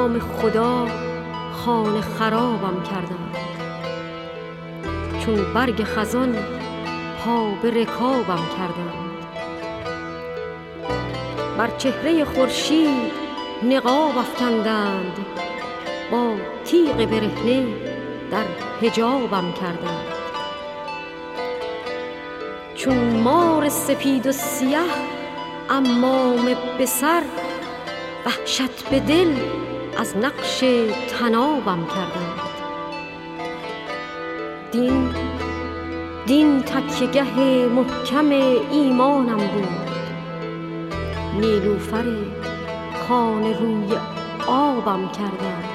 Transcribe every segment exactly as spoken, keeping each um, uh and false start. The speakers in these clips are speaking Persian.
نام خدا خانه خرابم کردند، چون برگ خزان پا به رکابم کردند. بر چهره خورشید نقاب افکندند، با تیغ برهنه در حجابم کردند. چون مار سپید و سیه عمامه به سر، وحشت به دل از نقش طنابم کردند. دین دین تکیه‌گه محکم ایمانم بود، نیلوفر خانه روی آبم کردند.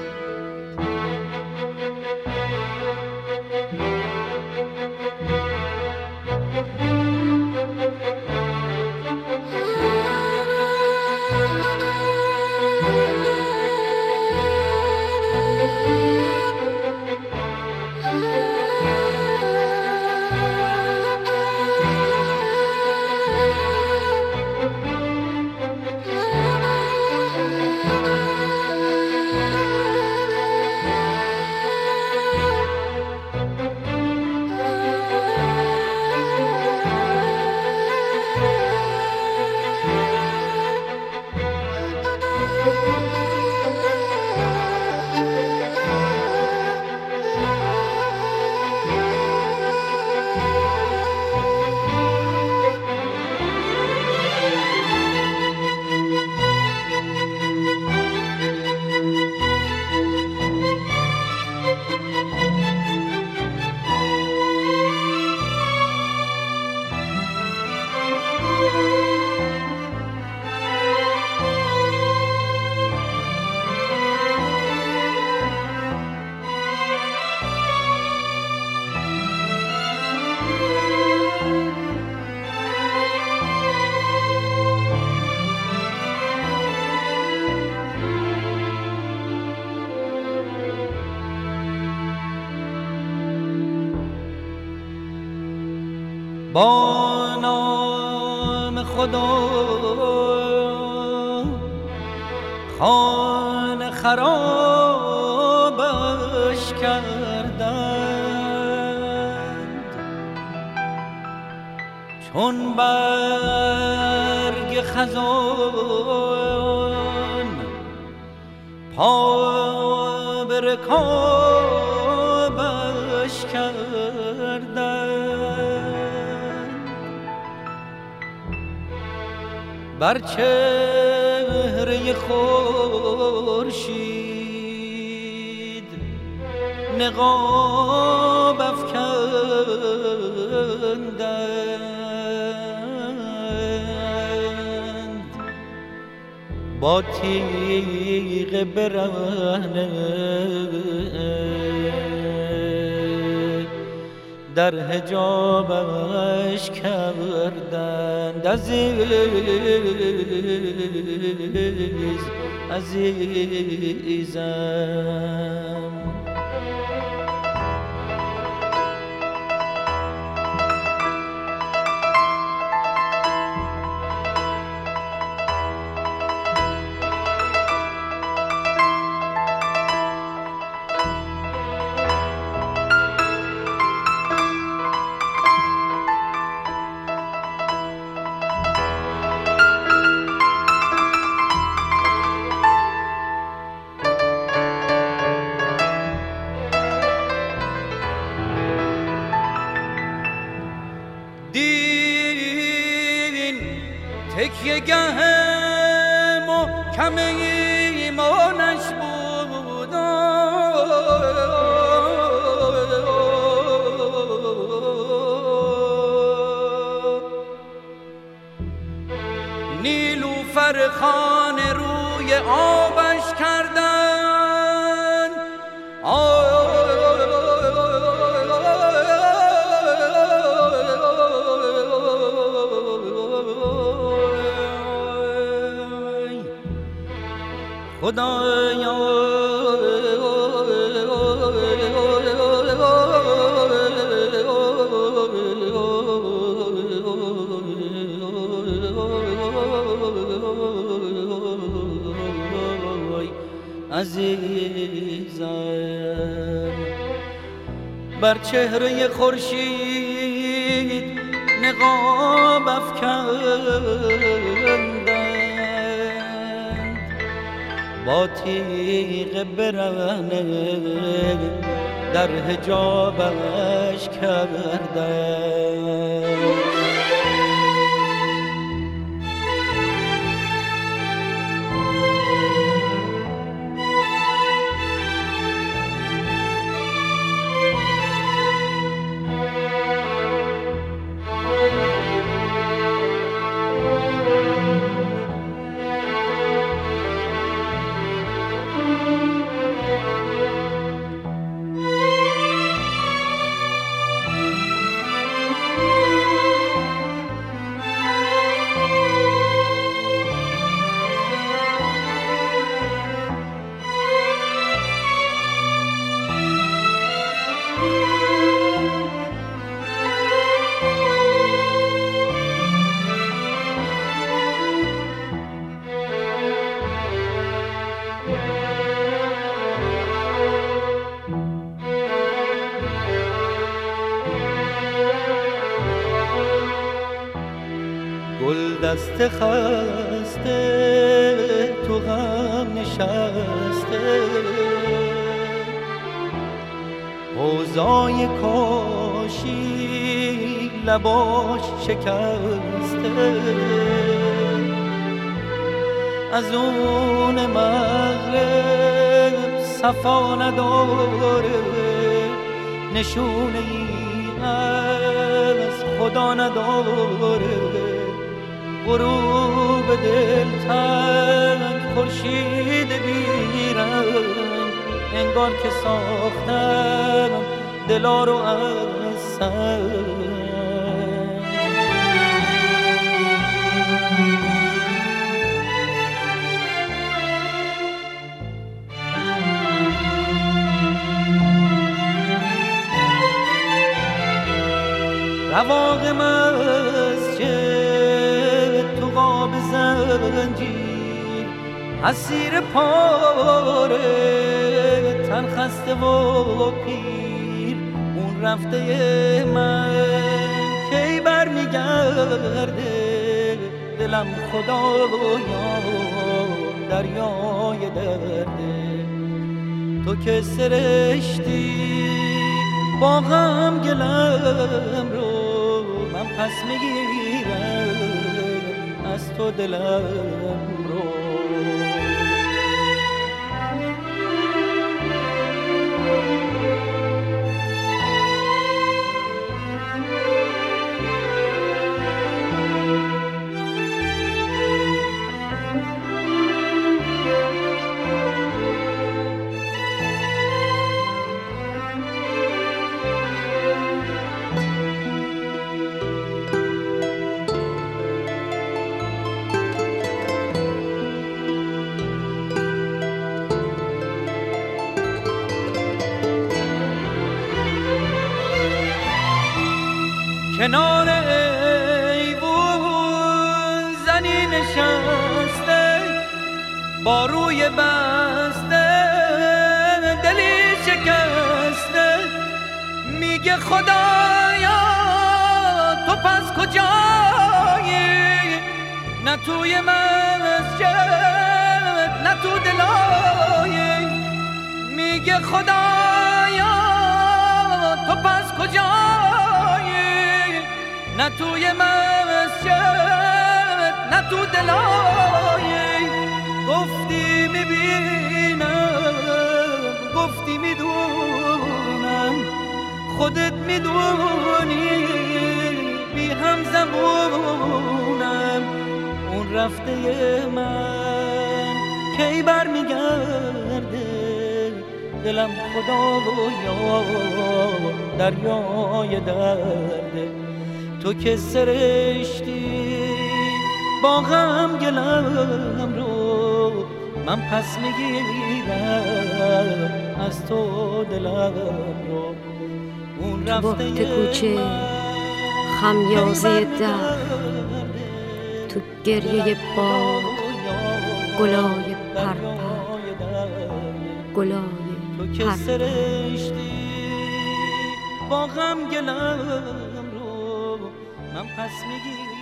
با نام خدا خانه خرابش کردند، چون برگ خزان پا به رکابش کردند. بر چهره خورشید نقاب افکندند، با تیغ برهنه در حجابش کردند. عزیز عزیزم تکیه‌گه محکم ایمانش بود، نیلوفر خانه روی آبش کردند. بریزم، بر چهره خورشید نقاب افکندند، با تیغ برهنه در حجابش کردند. گل دست خسته تو غم نشسته، حوضای کاشی لباش شکسته، از اون مغرب صفا نداره، نشونه ای از خدا نداره، غروب دلتنگ خورشید بیرنگ، انگار که ساختن دلا رو از سنگ. رواق مسجد تو قاب زنجیر، اسیر پاره تن خسته و پیر، اون رفته من کی بر میگرده، دلم خدایا دریای درده، تو که سرشتی با غم گلم رو، من پس میگیرم از تو دلم رو. کنار ایوون زنی نشسته، با روی بسته دلی شکسته، میگه خدایا تو پس کجایی، نه توی مسجد نه تو دلایی، میگه خدایا تو پس کجایی، نه توی مسجد نه تو دلایی. گفتی میبینم، گفتی میدونم، خودت میدونی بی هم زبونم، اون رفته من کی بر میگرده، دلم خدایا دریای درده، تو که سرشتی با غم گلم رو، من پس میگیرم از تو دلم رو. اون رفته تو کوچه خمیازه در، تو گریه باد گلای پرپر، گلای تو که پر سرشتی با غم گلم رو من پس میگیرم